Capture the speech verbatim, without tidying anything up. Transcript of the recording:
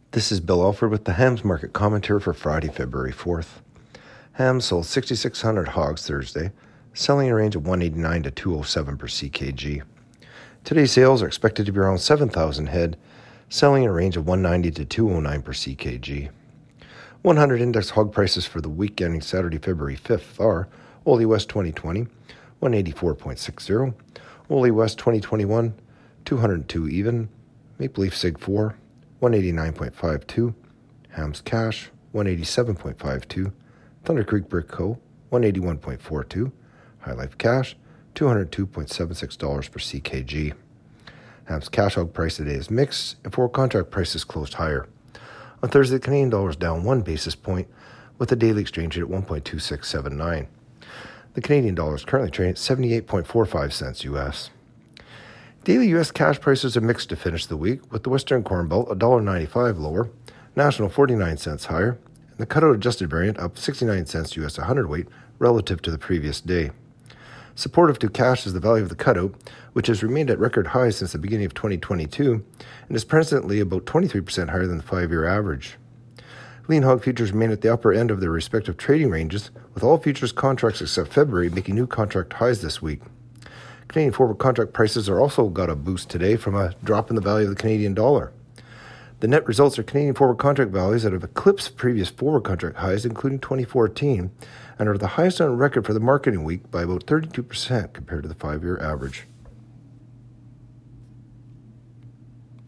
This is Bill Alford with the Hams Market Commentary for Friday, February fourth. Hams sold six thousand six hundred hogs Thursday, selling in a range of one eighty-nine to two oh seven per C K G. Today's sales are expected to be around seven thousand head, selling in a range of one ninety to two oh nine per C K G. one hundred index hog prices for the week ending Saturday, February fifth are Ole West twenty twenty, one eighty-four point six zero, Ole West twenty twenty-one, two oh two even, Maple Leaf Sig four, one eighty-nine point five two, Hams Cash, one eighty-seven point five two, Thunder Creek Brick Co., one eighty-one point four two, High Life Cash, two oh two point seven six dollars per C K G. Hams Cash hog price today is mixed, and forward contract prices closed higher. On Thursday, the Canadian dollar is down one basis point, with the daily exchange rate at one point two six seven nine. The Canadian dollar is currently trading at seventy-eight point four five cents U S. Daily U S cash prices are mixed to finish the week, with the Western Corn Belt one dollar ninety-five lower, National forty-nine cents higher, and the cutout adjusted variant up sixty-nine cents U S a hundredweight relative to the previous day. Supportive to cash is the value of the cutout, which has remained at record highs since the beginning of twenty twenty-two and is presently about twenty-three percent higher than the five-year average. Lean hog futures remain at the upper end of their respective trading ranges, with all futures contracts except February making new contract highs this week. Canadian forward contract prices are also got a boost today from a drop in the value of the Canadian dollar. The net results are Canadian forward contract values that have eclipsed previous forward contract highs, including twenty fourteen, and are the highest on record for the marketing week by about thirty-two percent compared to the five-year average.